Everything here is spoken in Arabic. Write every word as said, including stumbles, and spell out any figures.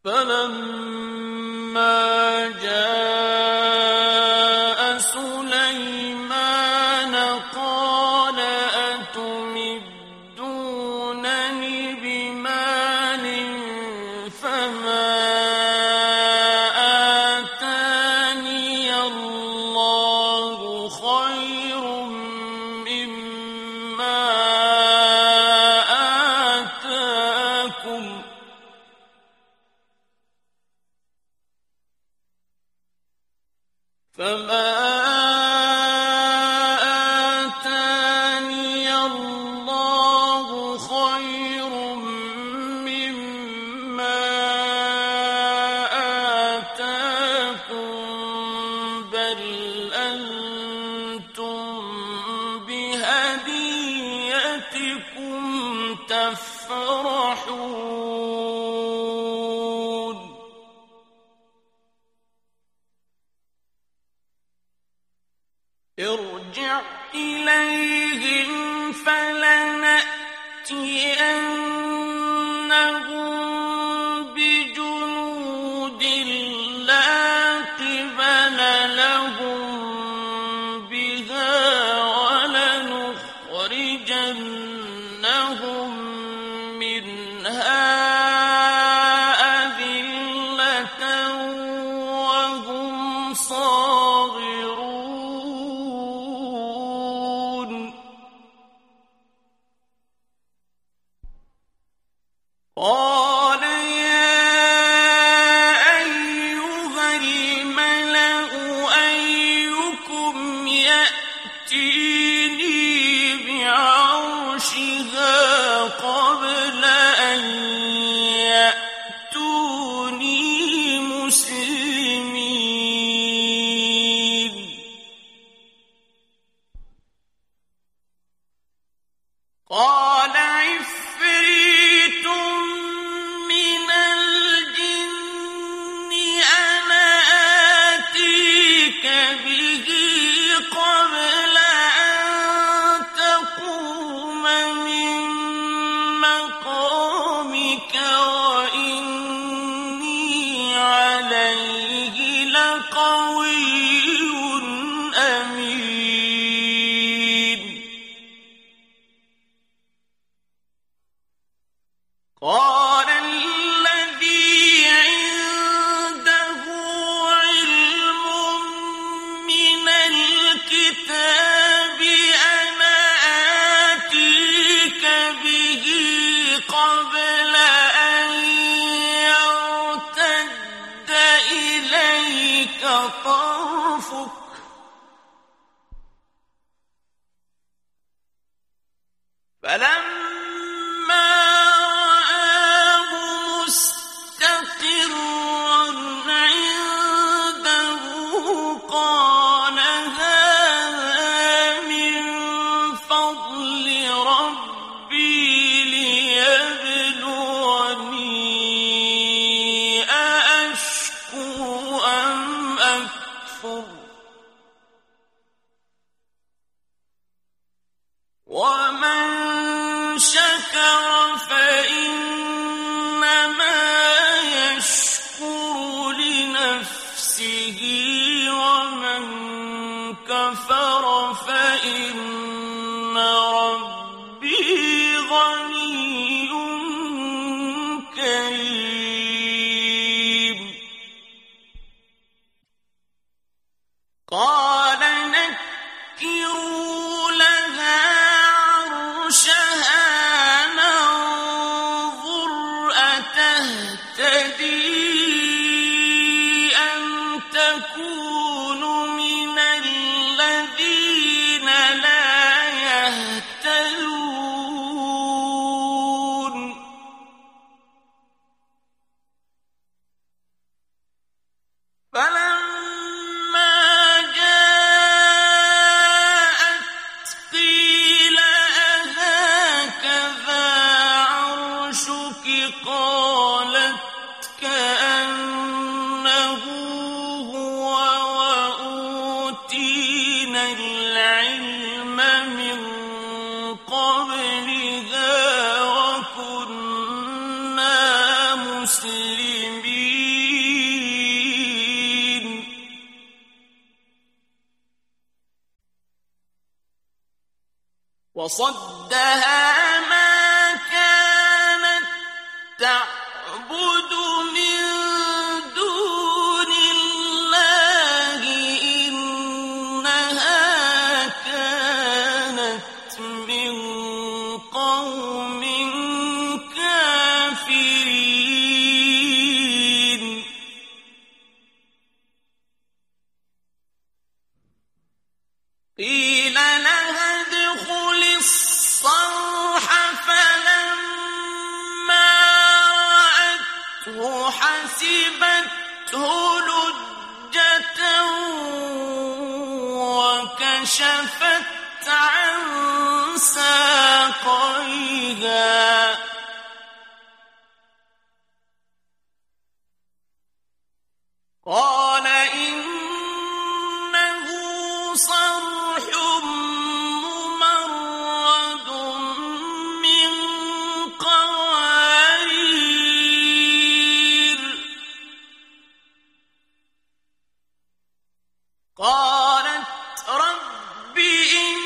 فَلَمَّا جَاءَ سُلَيْمَانَ قَالَ أَتُمِدُّونَنِ بِمَالٍ فَمَا آتَانِيَ اللَّهُ خَيْرٌ مِّمَّا آتَاكُمْ فَمَا آتَانِيَ اللَّهُ خَيْرٌ مِّمَّا آتَاكُم بَلْ أَنتُم بِهَدِيَّتِكُمْ تَفْرَحُونَ ارْجِعْ إِلَيْهِمْ فَلَنَأْتِيَنَّهُم بِجُنُودٍ لَّا قِبَلَ لَهُم بِهَا وَلَنُخْرِجَنَّهُم مِّنْهَا أَذِلَّةً وَهُمْ صَاغِرُونَ قَالَ يَا أَيُّهَا الْمَلَأُ أَيُّكُمْ يَأْتِينِي بِعَرْشِهَا قَبْلَ أَن يَأْتُونِي مُسْلِمِينَ قَالَ عِفْرِيتٌ مِّنَ الْجِنِّ أَنَا آتِيكَ بِهِ قَبْلَ أَن تَقُومَ مِن مَّقَامِكَ وَإِنِّي عَلَيْهِ لَقَوِيٌّ أَمِينٌ قَالَ الَّذِي عِندَهُ عِلْمٌ مِّنَ الْكِتَابِ أَنَا آتِيكَ بِهِ قَبْلَ أَن يَرْتَدَّ إِلَيْكَ طَرْفُكَ فَلَمَّا رَآهُ مُسْتَقِرًّا عِندَهُ قَالَ هَٰذَا مِن فَضْلِ رَبِّي لِيَبْلُوَنِي أَأَشْكُرُ أَمْ أَكْفُرُ وَمَن شَكَرَ فَإِنَّمَا يَشْكُرُ لِنَفْسِهِ وَمَن كَفَرَ فَإِنَّ رَبِّي غَنِيٌّ كَرِيمٌ قَالَ نَكِّرُوا لَهَا عَرْشَهَا نَنظُرْ أَتَهْتَدِي أَمْ تَكُونُ مِنَ الَّذِينَ لَا يَهْتَدُونَ فَلَمَّا جَاءَتْ قِيلَ أَهَٰكَذَا عَرْشُكِ ۖ قَالَتْ كَأَنَّهُ هُوَ وَأُوتِينَا الْعِلْمَ مِن قَبْلِهَا وَكُنَّا مُسْلِمِينَ وصدها ما كانت تعبد من دون الله إنها كانت من قوم كافرين قيل لها ادخل الصرح فلما رأته حسبته لجة وكشفت عن ساقيها قال إنه صرح ممرد من قوارير قالت رب إن